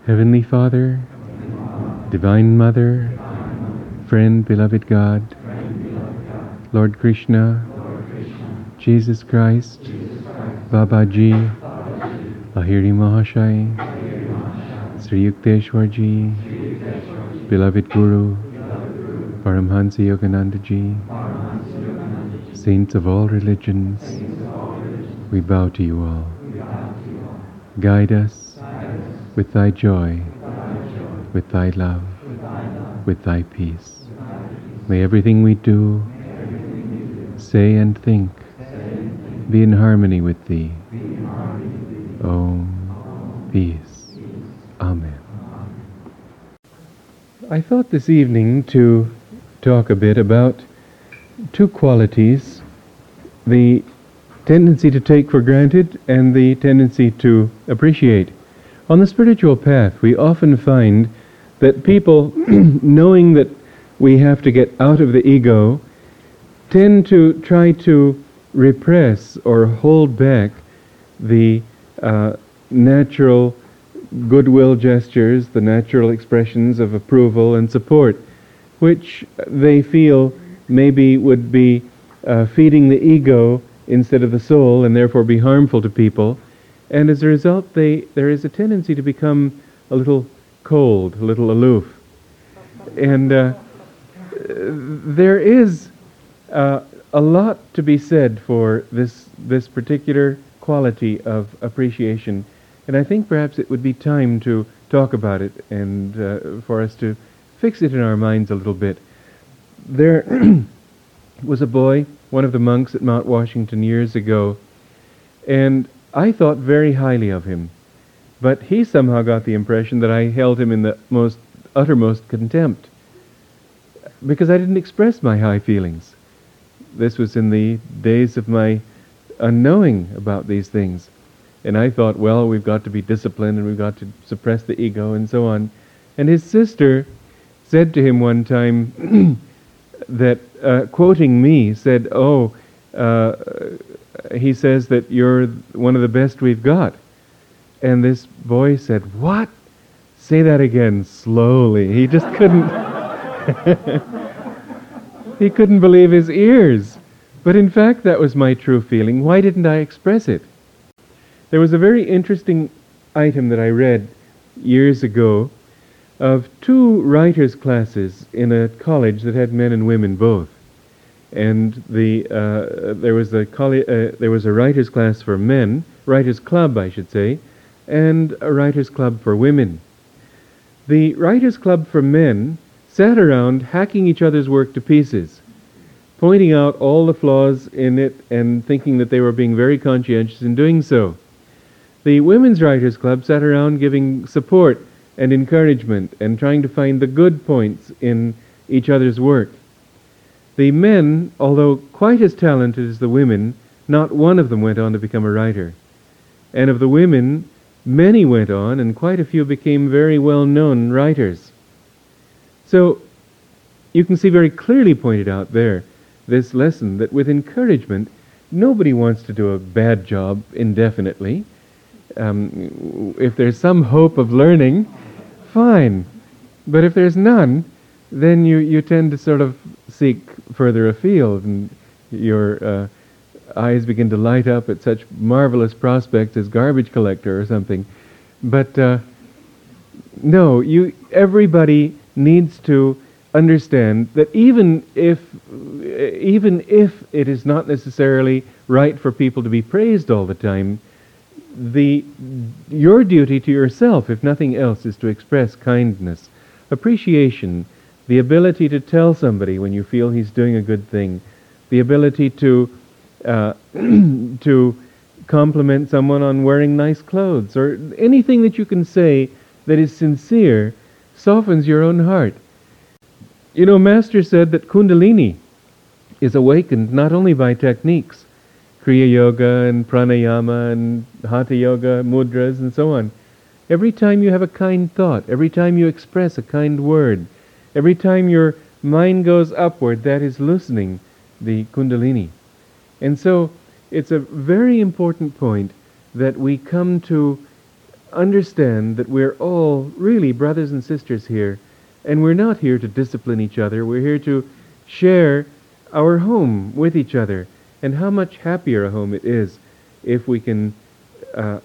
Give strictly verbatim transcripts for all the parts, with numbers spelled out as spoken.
Heavenly Father, Divine Mother, Friend, Beloved God, Lord Krishna, Jesus Christ, Babaji, Lahiri Mahashai, Sri Yukteswar Ji, Beloved Guru, Paramhansa Yogananda Ji, Saints of all religions, we bow to you all. Guide us with thy joy, with thy love, with thy peace. May everything we do, say and think be in harmony with thee. Om, peace. Amen. I thought this evening to talk a bit about two qualities, the tendency to take for granted and the tendency to appreciate. On the spiritual path, we often find that people, knowing that we have to get out of the ego, tend to try to repress or hold back the uh, natural goodwill gestures, the natural expressions of approval and support, which they feel maybe would be uh, feeding the ego instead of the soul and therefore be harmful to people. And as a result, they, there is a tendency to become a little cold, a little aloof. And uh, there is uh, a lot to be said for this, this particular quality of appreciation. And I think perhaps it would be time to talk about it and uh, for us to fix it in our minds a little bit. There was a boy, one of the monks at Mount Washington years ago, and I thought very highly of him, but he somehow got the impression that I held him in the most uttermost contempt because I didn't express my high feelings. This was in the days of my unknowing about these things, and I thought, well, we've got to be disciplined and we've got to suppress the ego and so on. And his sister said to him one time that, uh, quoting me, said, oh, uh, he says that you're one of the best we've got. And this boy said, what? Say that again slowly. He just couldn't, he couldn't believe his ears. But in fact, that was my true feeling. Why didn't I express it? There was a very interesting item that I read years ago of two writers' classes in a college that had men and women both. And the uh, there was a coll- uh, there was a writers' class for men, writers' club, I should say, and a writers' club for women. The writers' club for men sat around hacking each other's work to pieces, pointing out all the flaws in it and thinking that they were being very conscientious in doing so. The women's writers' club sat around giving support and encouragement and trying to find the good points in each other's work. The men, although quite as talented as the women, not one of them went on to become a writer. And of the women, many went on, and quite a few became very well-known writers. So, you can see very clearly pointed out there, this lesson, that with encouragement, nobody wants to do a bad job indefinitely. Um, if there's some hope of learning, fine. But if there's none, then you, you tend to sort of seek further afield, and your uh, eyes begin to light up at such marvelous prospects as garbage collector or something. But uh, no, you. Everybody needs to understand that even if, even if it is not necessarily right for people to be praised all the time, the your duty to yourself, if nothing else, is to express kindness, appreciation, the ability to tell somebody when you feel he's doing a good thing, the ability to uh, to compliment someone on wearing nice clothes, or anything that you can say that is sincere, softens your own heart. You know, Master said that Kundalini is awakened not only by techniques, Kriya Yoga and Pranayama and Hatha Yoga, mudras and so on. Every time you have a kind thought, every time you express a kind word, every time your mind goes upward, that is loosening the Kundalini. And so it's a very important point that we come to understand that we're all really brothers and sisters here, and we're not here to discipline each other. We're here to share our home with each other, and how much happier a home it is if we can uh,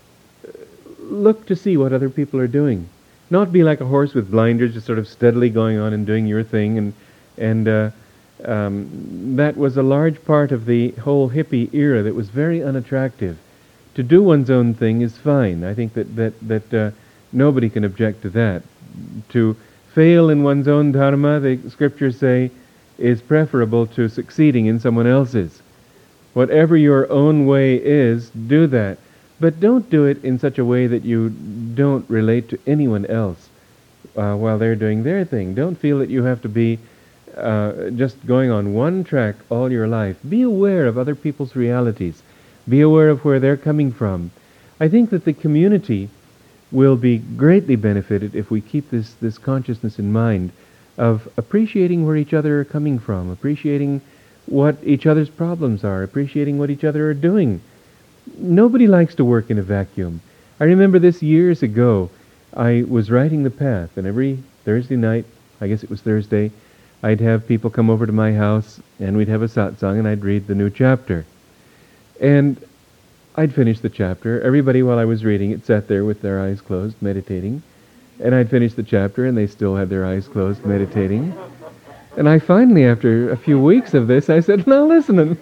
look to see what other people are doing. Not be like a horse with blinders, just sort of steadily going on and doing your thing. And and uh, um, that was a large part of the whole hippie era that was very unattractive. To do one's own thing is fine. I think that that that uh, nobody can object to that. To fail in one's own dharma, the scriptures say, is preferable to succeeding in someone else's. Whatever your own way is, do that. But don't do it in such a way that you don't relate to anyone else uh, while they're doing their thing. Don't feel that you have to be uh, just going on one track all your life. Be aware of other people's realities. Be aware of where they're coming from. I think that the community will be greatly benefited if we keep this, this consciousness in mind of appreciating where each other are coming from, appreciating what each other's problems are, appreciating what each other are doing. Nobody likes to work in a vacuum. I remember this years ago. I was writing The Path, and every Thursday night, I guess it was Thursday, I'd have people come over to my house, and we'd have a satsang, and I'd read the new chapter. And I'd finish the chapter. Everybody, while I was reading it, sat there with their eyes closed, meditating. And I'd finish the chapter, and they still had their eyes closed, meditating. And I finally, after a few weeks of this, I said, now listen,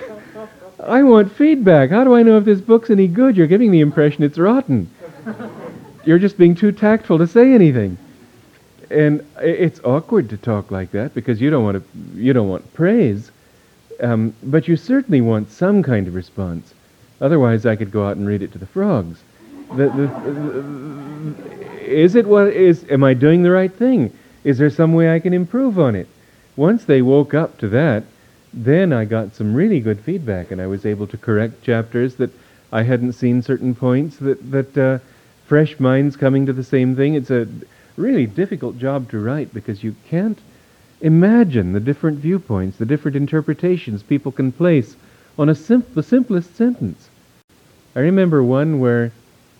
I want feedback. How do I know if this book's any good? You're giving the impression it's rotten. You're just being too tactful to say anything. And it's awkward to talk like that because you don't want to, you don't want praise, um, but you certainly want some kind of response. Otherwise, I could go out and read it to the frogs. The, the, the, is it what is? Am I doing the right thing? Is there some way I can improve on it? Once they woke up to that, then I got some really good feedback, and I was able to correct chapters that I hadn't seen certain points, that, that uh, fresh minds coming to the same thing. It's a really difficult job to write because you can't imagine the different viewpoints, the different interpretations people can place on a sim- the simplest sentence. I remember one where,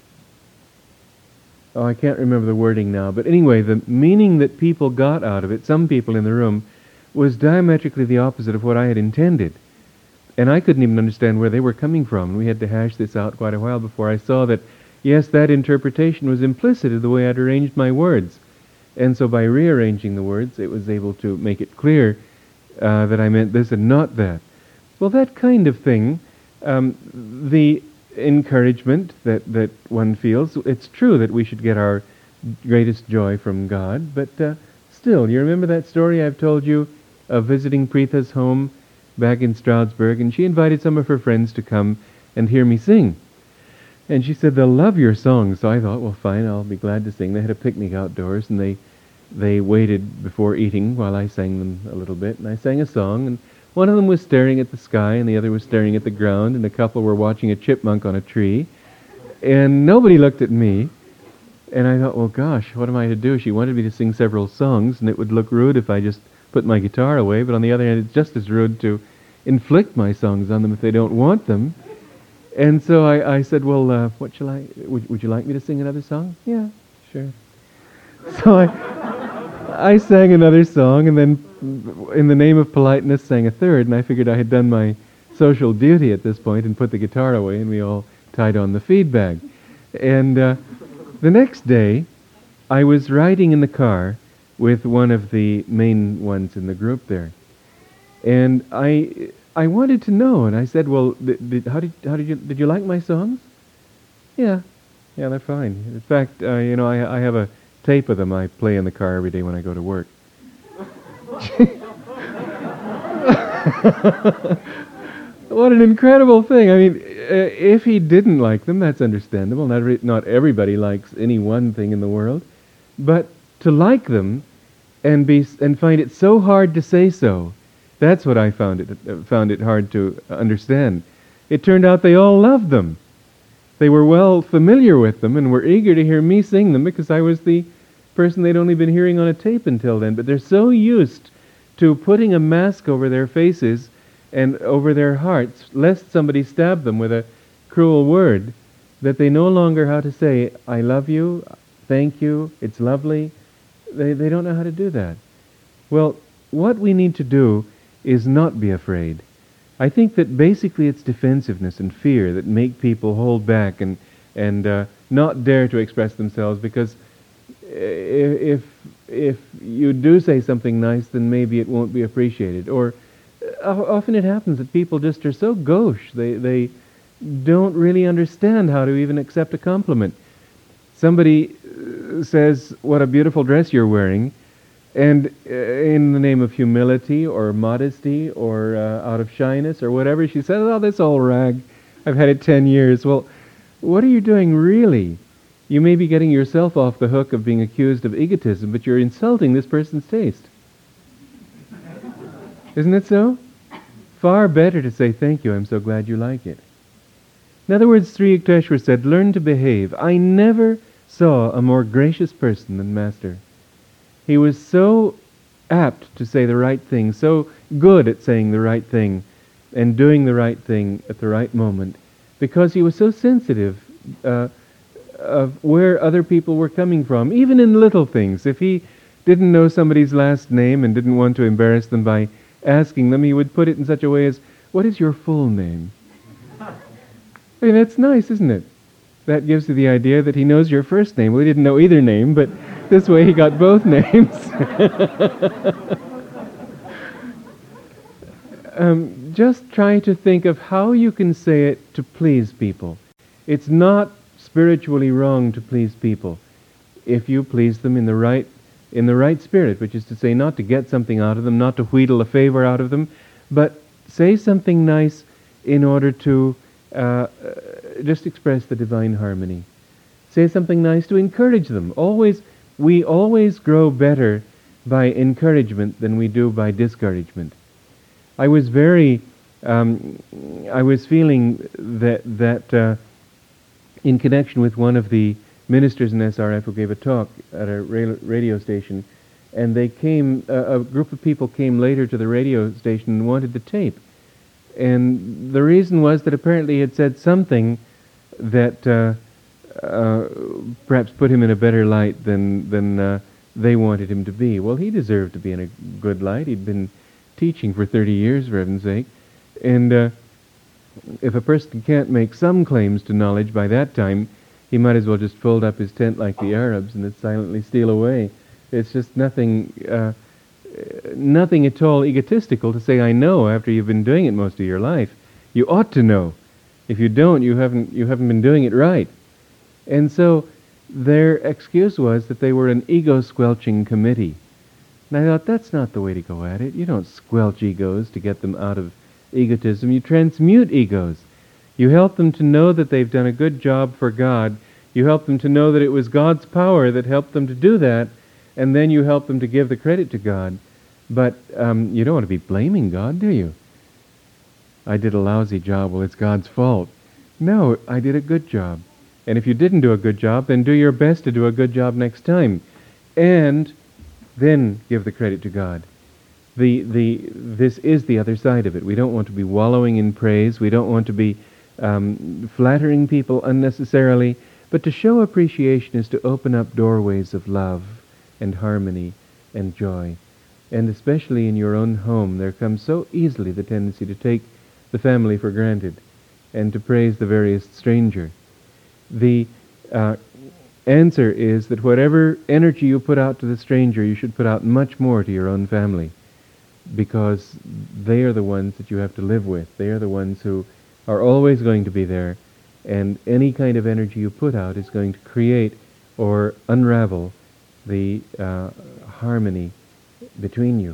oh, I can't remember the wording now, but anyway, the meaning that people got out of it, some people in the room, was diametrically the opposite of what I had intended. And I couldn't even understand where they were coming from. And we had to hash this out quite a while before I saw that, yes, that interpretation was implicit in the way I'd arranged my words. And so by rearranging the words, it was able to make it clear uh, that I meant this and not that. Well, that kind of thing, um, the encouragement that, that one feels, it's true that we should get our greatest joy from God, but uh, still, you remember that story I've told you of visiting Preetha's home back in Stroudsburg, and she invited some of her friends to come and hear me sing. And she said, they'll love your songs. So I thought, well, fine, I'll be glad to sing. They had a picnic outdoors, and they they waited before eating while I sang them a little bit. And I sang a song, and one of them was staring at the sky, and the other was staring at the ground, and a couple were watching a chipmunk on a tree. And nobody looked at me. And I thought, well, gosh, what am I to do? She wanted me to sing several songs, and it would look rude if I just put my guitar away. But on the other hand, it's just as rude to inflict my songs on them if they don't want them. And so I, I said, well, uh, what shall I, would, would you like me to sing another song? Yeah, sure. So I, I sang another song, and then in the name of politeness sang a third, and I figured I had done my social duty at this point and put the guitar away, and we all tied on the feed bag. And uh, the next day, I was riding in the car with one of the main ones in the group there. And I I wanted to know, and I said, well, did, did, how did how did you did you like my songs? Yeah, yeah, they're fine. In fact, uh, you know, I I have a tape of them I play in the car every day when I go to work. What an incredible thing! I mean, uh, if he didn't like them, that's understandable. Not every, not everybody likes any one thing in the world, but to like them and be and find it so hard to say so. That's what I found it uh, found it hard to understand. It turned out they all loved them. They were well familiar with them and were eager to hear me sing them because I was the person they'd only been hearing on a tape until then. But they're so used to putting a mask over their faces and over their hearts, lest somebody stab them with a cruel word, that they no longer how to say, I love you, thank you, it's lovely. They, they don't know how to do that. Well, what we need to do is not be afraid. I think that basically it's defensiveness and fear that make people hold back and, and uh, not dare to express themselves, because if, if you do say something nice, then maybe it won't be appreciated. Or uh, often it happens that people just are so gauche, they, they don't really understand how to even accept a compliment. Somebody says, what a beautiful dress you're wearing, and uh, in the name of humility or modesty or uh, out of shyness or whatever, she says, oh, this old rag, I've had it ten years. Well, what are you doing really? You may be getting yourself off the hook of being accused of egotism, but you're insulting this person's taste. Isn't it so? Far better to say, thank you, I'm so glad you like it. In other words, Sri Yukteswar said, learn to behave. I never saw a more gracious person than Master. He was so apt to say the right thing, so good at saying the right thing and doing the right thing at the right moment, because he was so sensitive uh, of where other people were coming from, even in little things. If he didn't know somebody's last name and didn't want to embarrass them by asking them, he would put it in such a way as, what is your full name? I mean, that's nice, isn't it? That gives you the idea that he knows your first name. Well, he didn't know either name, but this way he got both names. um, just try to think of how you can say it to please people. It's not spiritually wrong to please people if you please them in the right in the right spirit, which is to say, not to get something out of them, not to wheedle a favor out of them, but say something nice in order to uh, just express the divine harmony. Say something nice to encourage them. Always, we always grow better by encouragement than we do by discouragement. I was very, um, I was feeling that that uh, in connection with one of the ministers in S R F who gave a talk at a radio station, and they came, uh, a group of people came later to the radio station and wanted the tape. And the reason was that apparently he had said something that uh, uh, perhaps put him in a better light than, than uh, they wanted him to be. Well, he deserved to be in a good light. He'd been teaching for thirty years, for heaven's sake. And uh, if a person can't make some claims to knowledge by that time, he might as well just fold up his tent like the Arabs and silently steal away. It's just nothing, uh, nothing at all egotistical to say, I know, after you've been doing it most of your life. You ought to know. If you don't, you haven't, you haven't been doing it right. And so their excuse was that they were an ego-squelching committee. And I thought, that's not the way to go at it. You don't squelch egos to get them out of egotism. You transmute egos. You help them to know that they've done a good job for God. You help them to know that it was God's power that helped them to do that, and then you help them to give the credit to God. But um, you don't want to be blaming God, do you? I did a lousy job. Well, it's God's fault. No, I did a good job. And if you didn't do a good job, then do your best to do a good job next time. And then give the credit to God. The, the, this is the other side of it. We don't want to be wallowing in praise. We don't want to be um, flattering people unnecessarily. But to show appreciation is to open up doorways of love and harmony and joy. And especially in your own home, there comes so easily the tendency to take the family for granted and to praise the veriest stranger. The uh, answer is that whatever energy you put out to the stranger, you should put out much more to your own family, because they are the ones that you have to live with. They are the ones who are always going to be there, and any kind of energy you put out is going to create or unravel the uh, harmony between you.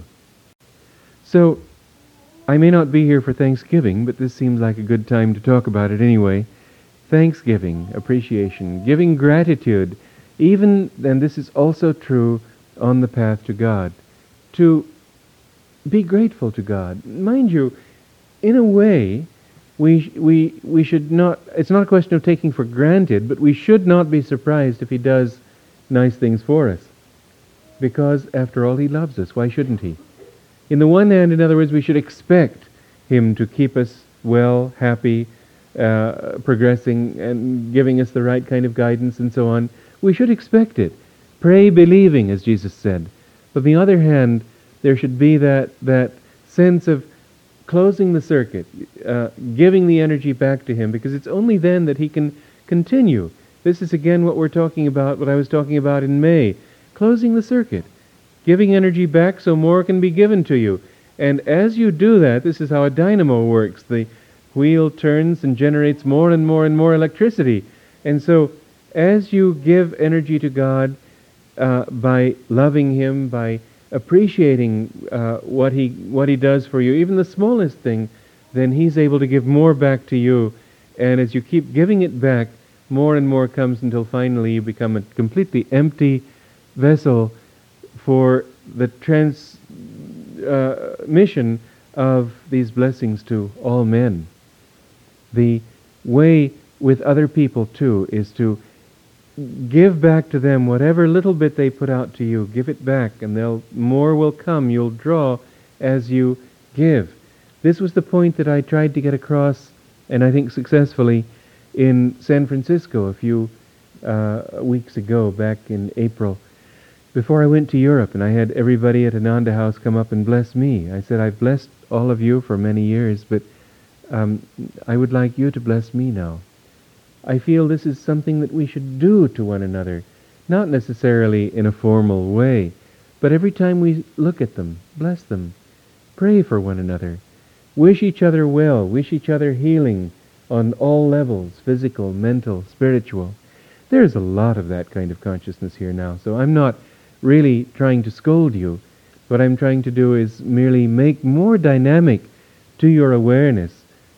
So, I may not be here for Thanksgiving, but this seems like a good time to talk about it anyway. Thanksgiving, appreciation, giving gratitude, even, and this is also true on the path to God, to be grateful to God. Mind you, in a way, we we we should not, it's not a question of taking for granted, but we should not be surprised if He does nice things for us. Because, after all, He loves us. Why shouldn't He? In the one hand, in other words, we should expect Him to keep us well, happy, uh, progressing and giving us the right kind of guidance and so on, we should expect it. Pray believing, as Jesus said. But on the other hand, there should be that, that sense of closing the circuit, uh, giving the energy back to Him, because it's only then that He can continue. This is again what we're talking about, what I was talking about in May. Closing the circuit. Giving energy back so more can be given to you. And as you do that, this is how a dynamo works. The wheel turns and generates more and more and more electricity. And so, as you give energy to God uh, by loving Him, by appreciating uh, what He what He does for you, even the smallest thing, then He's able to give more back to you. And as you keep giving it back, more and more comes until finally you become a completely empty vessel for the transmission uh, of these blessings to all men. The way with other people too is to give back to them whatever little bit they put out to you. Give it back, and they'll more will come. You'll draw as you give. This was the point that I tried to get across, and I think successfully, in San Francisco a few uh, weeks ago, back in April, before I went to Europe, and I had everybody at Ananda House come up and bless me. I said, I've blessed all of you for many years, but um, I would like you to bless me now. I feel this is something that we should do to one another, not necessarily in a formal way, but every time we look at them, bless them, pray for one another, wish each other well, wish each other healing on all levels, physical, mental, spiritual. There's a lot of that kind of consciousness here now, so I'm not really trying to scold you. What I'm trying to do is merely make more dynamic to your awareness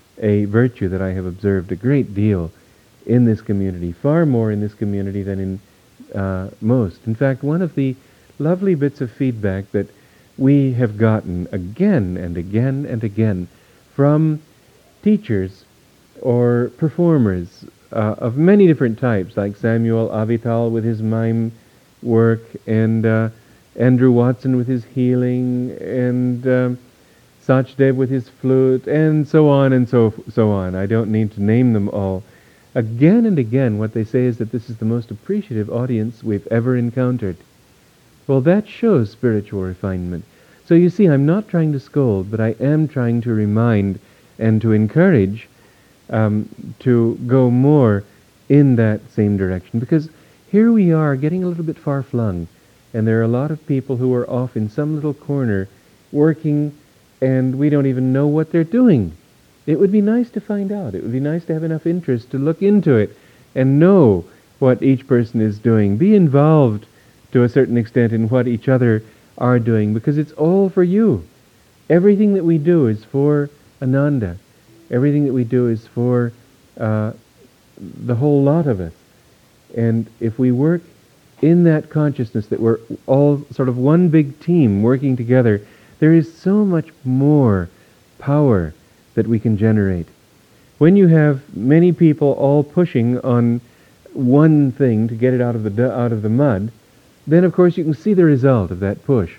a virtue that I have observed a great deal in this community, far more in this community than in uh, most. In fact, one of the lovely bits of feedback that we have gotten again and again and again from teachers or performers uh, of many different types, like Samuel Avital with his mime work, and uh, Andrew Watson with his healing, and um, Sachdev with his flute, and so on and so so on. I don't need to name them all. Again and again, what they say is that this is the most appreciative audience we've ever encountered. Well, that shows spiritual refinement. So you see, I'm not trying to scold, but I am trying to remind and to encourage um, to go more in that same direction. Because here we are getting a little bit far-flung, and there are a lot of people who are off in some little corner working, and we don't even know what they're doing. It would be nice to find out. It would be nice to have enough interest to look into it and know what each person is doing. Be involved to a certain extent in what each other are doing, because it's all for you. Everything that we do is for Ananda. Everything that we do is for uh, the whole lot of us. And if we work in that consciousness that we're all sort of one big team working together, there is so much more power that we can generate. When you have many people all pushing on one thing to get it out of the out of the mud, then of course you can see the result of that push.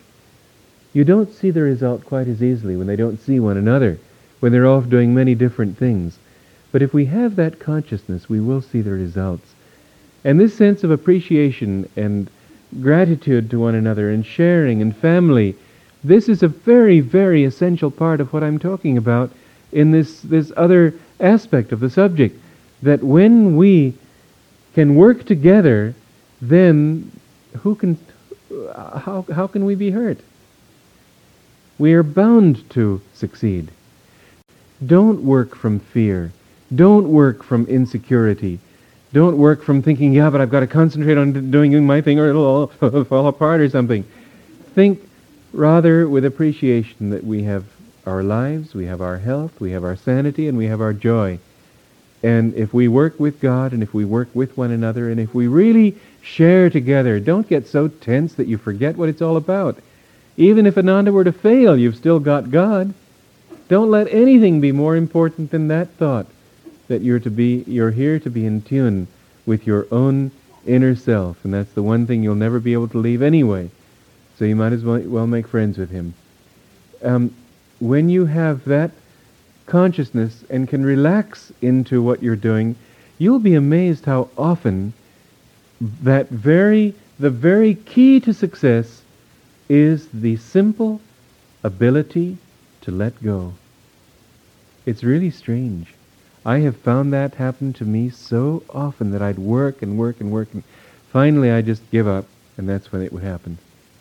You don't see the result quite as easily when they don't see one another, when they're off doing many different things. But if we have that consciousness, we will see the results. And this sense of appreciation and gratitude to one another and sharing and family, this is a very, very essential part of what I'm talking about in this, this other aspect of the subject, that when we can work together, then who can, how, how can we be hurt? We are bound to succeed. Don't work from fear. Don't work from insecurity. Don't work from thinking, yeah, but I've got to concentrate on doing my thing or it'll all fall apart or something. Think rather with appreciation that we have our lives, we have our health, we have our sanity, and we have our joy. And if we work with God, and if we work with one another, and if we really share together, don't get so tense that you forget what it's all about. Even if Ananda were to fail, you've still got God. Don't let anything be more important than that thought, that you're to be, you're here to be in tune with your own inner self, and that's the one thing you'll never be able to leave anyway. So you might as well, well make friends with Him. Um, when you have that consciousness and can relax into what you're doing, you'll be amazed how often that very, the very key to success is the simple ability to let go. It's really strange. I have found that happen to me so often that I'd work and work and work, and finally I just give up, and that's when it would happen.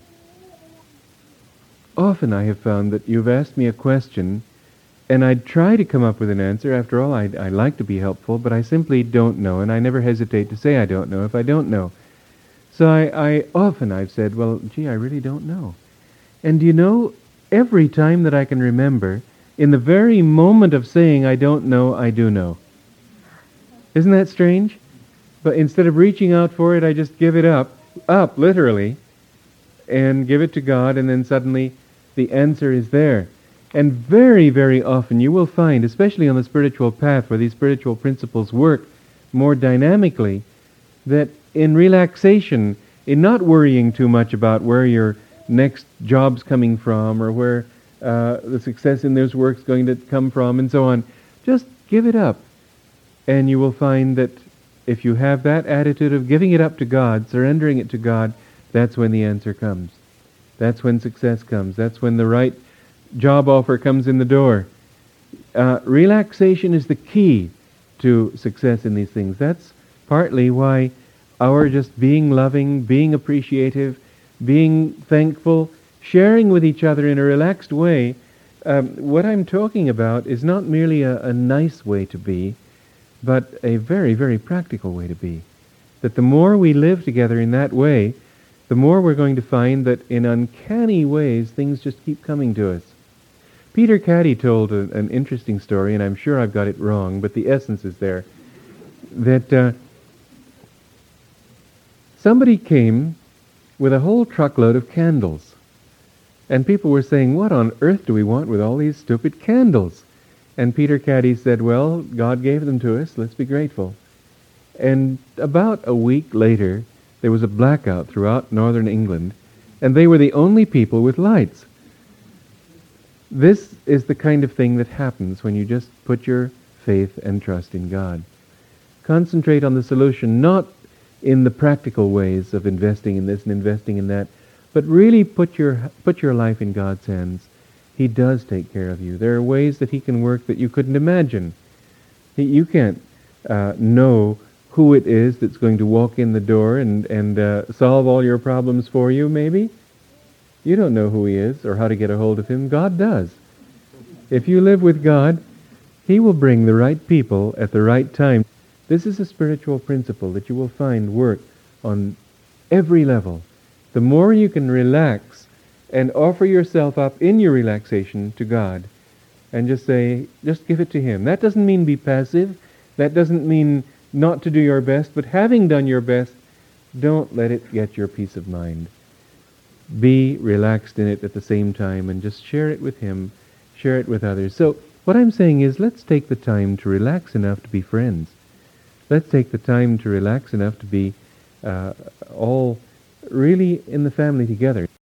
Often I have found that you've asked me a question, and I'd try to come up with an answer. After all, I, I like to be helpful, but I simply don't know, and I never hesitate to say I don't know if I don't know. So I, I often I've said, well, gee, I really don't know. And you know, every time that I can remember, in the very moment of saying I don't know, I do know. Isn't that strange? But instead of reaching out for it, I just give it up, up literally, and give it to God, and then suddenly the answer is there. And very, very often you will find, especially on the spiritual path where these spiritual principles work more dynamically, that in relaxation, in not worrying too much about where your next job's coming from or where uh, the success in this work's going to come from and so on, just give it up. And you will find that if you have that attitude of giving it up to God, surrendering it to God, that's when the answer comes. That's when success comes. That's when the right job offer comes in the door. Uh, relaxation is the key to success in these things. That's partly why our just being loving, being appreciative, being thankful, sharing with each other in a relaxed way, um, what I'm talking about is not merely a, a nice way to be, but a very, very practical way to be. That the more we live together in that way, the more we're going to find that in uncanny ways things just keep coming to us. Peter Caddy told a, an interesting story, and I'm sure I've got it wrong, but the essence is there, that uh, somebody came with a whole truckload of candles. And people were saying, what on earth do we want with all these stupid candles? And Peter Caddy said, well, God gave them to us, let's be grateful. And about a week later, there was a blackout throughout northern England, and they were the only people with lights. This is the kind of thing that happens when you just put your faith and trust in God. Concentrate on the solution, not in the practical ways of investing in this and investing in that, but really put your put your life in God's hands. He does take care of you. There are ways that He can work that you couldn't imagine. He, you can't uh, know who it is that's going to walk in the door and, and uh, solve all your problems for you, maybe. You don't know who He is or how to get a hold of Him. God does. If you live with God, He will bring the right people at the right time. This is a spiritual principle that you will find work on every level. The more you can relax and offer yourself up in your relaxation to God and just say, just give it to Him. That doesn't mean be passive. That doesn't mean not to do your best, but having done your best, don't let it get your peace of mind. Be relaxed in it at the same time and just share it with Him, share it with others. So what I'm saying is, let's take the time to relax enough to be friends. Let's take the time to relax enough to be uh, all really in the family together.